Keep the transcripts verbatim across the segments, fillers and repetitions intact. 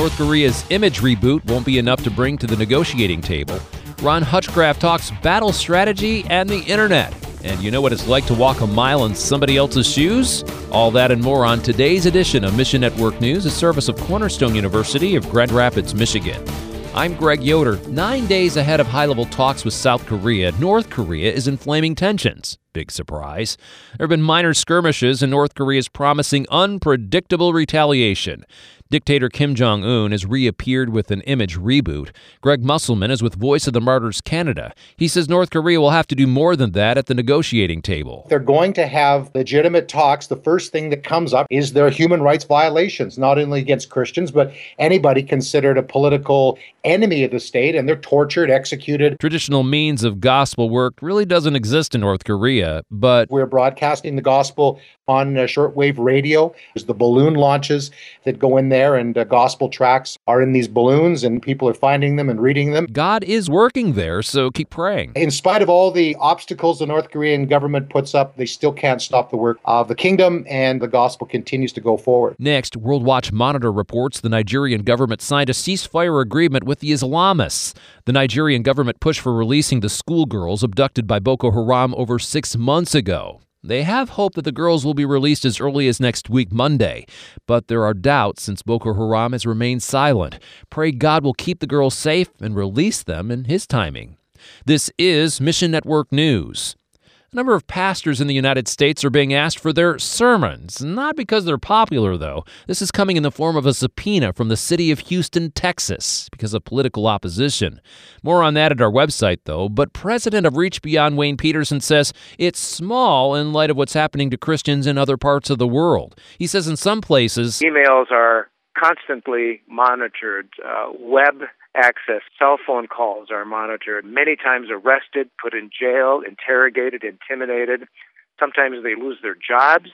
North Korea's image reboot won't be enough to bring to the negotiating table. Ron Hutchcraft talks battle strategy and the internet. And you know what it's like to walk a mile in somebody else's shoes? All that and more on today's edition of Mission Network News, a service of Cornerstone University of Grand Rapids, Michigan. I'm Greg Yoder. Nine days ahead of high-level talks with South Korea, North Korea is inflaming tensions. Big surprise. There have been minor skirmishes, and North Korea is promising unpredictable retaliation. Dictator Kim Jong-un has reappeared with an image reboot. Greg Musselman is with Voice of the Martyrs Canada. He says North Korea will have to do more than that at the negotiating table. They're going to have legitimate talks. The first thing that comes up is their human rights violations, not only against Christians, but anybody considered a political enemy of the state, and they're tortured, executed. Traditional means of gospel work really doesn't exist in North Korea, but we're broadcasting the gospel on uh, shortwave radio. There's the balloon launches that go in there, and uh, gospel tracts are in these balloons, and people are finding them and reading them. God is working there, so keep praying. In spite of all the obstacles the North Korean government puts up, they still can't stop the work of the kingdom, and the gospel continues to go forward. Next, World Watch Monitor reports the Nigerian government signed a ceasefire agreement with the Islamists. The Nigerian government pushed for releasing the schoolgirls abducted by Boko Haram over six months ago. They have hope that the girls will be released as early as next week, Monday. But there are doubts since Boko Haram has remained silent. Pray God will keep the girls safe and release them in His timing. This is Mission Network News. A number of pastors in the United States are being asked for their sermons. Not because they're popular, though. This is coming in the form of a subpoena from the city of Houston, Texas, because of political opposition. More on that at our website, though. But president of Reach Beyond, Wayne Peterson, says it's small in light of what's happening to Christians in other parts of the world. He says in some places, emails are constantly monitored, uh, web access, cell phone calls are monitored, many times arrested, put in jail, interrogated, intimidated. Sometimes they lose their jobs,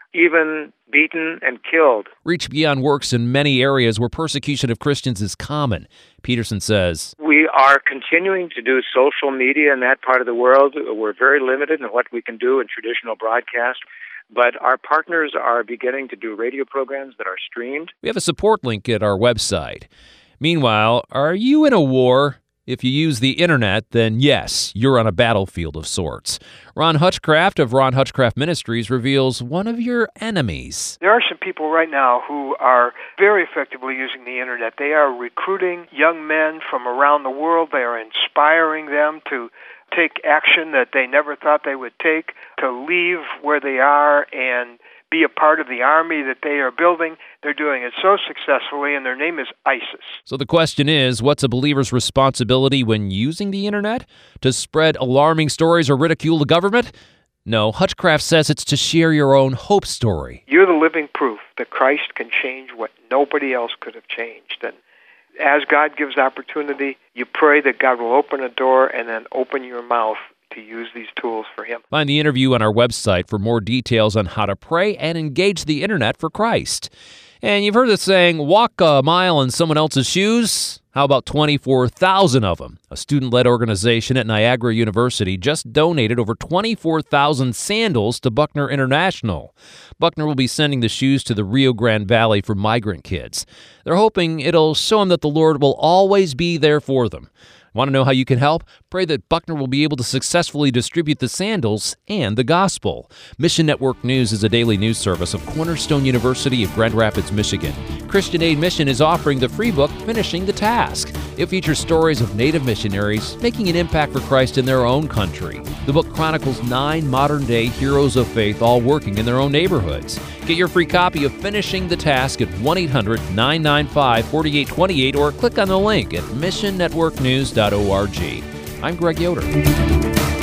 even beaten and killed. Reach Beyond works in many areas where persecution of Christians is common. Peterson says, we are continuing to do social media in that part of the world. We're very limited in what we can do in traditional broadcast. But our partners are beginning to do radio programs that are streamed. We have a support link at our website. Meanwhile, are you in a war? If you use the internet, then yes, you're on a battlefield of sorts. Ron Hutchcraft of Ron Hutchcraft Ministries reveals one of your enemies. There are some people right now who are very effectively using the internet. They are recruiting young men from around the world. They are inspiring them to take action that they never thought they would take, to leave where they are and be a part of the army that they are building. They're doing it so successfully, and their name is ISIS. So the question is, what's a believer's responsibility when using the internet? To spread alarming stories or ridicule the government? No, Hutchcraft says it's to share your own hope story. You're the living proof that Christ can change what nobody else could have changed. And as God gives opportunity, you pray that God will open a door and then open your mouth to use these tools for Him. Find the interview on our website for more details on how to pray and engage the internet for Christ. And you've heard the saying, walk a mile in someone else's shoes. How about twenty-four thousand of them? A student-led organization at Niagara University just donated over twenty-four thousand sandals to Buckner International. Buckner will be sending the shoes to the Rio Grande Valley for migrant kids. They're hoping it'll show them that the Lord will always be there for them. Want to know how you can help? Pray that Buckner will be able to successfully distribute the sandals and the gospel. Mission Network News is a daily news service of Cornerstone University of Grand Rapids, Michigan. Christian Aid Mission is offering the free book, Finishing the Task. It features stories of Native missionaries making an impact for Christ in their own country. The book chronicles nine modern-day heroes of faith, all working in their own neighborhoods. Get your free copy of Finishing the Task at one eight hundred nine nine five four eight two eight or click on the link at mission network news dot org. I'm Greg Yoder.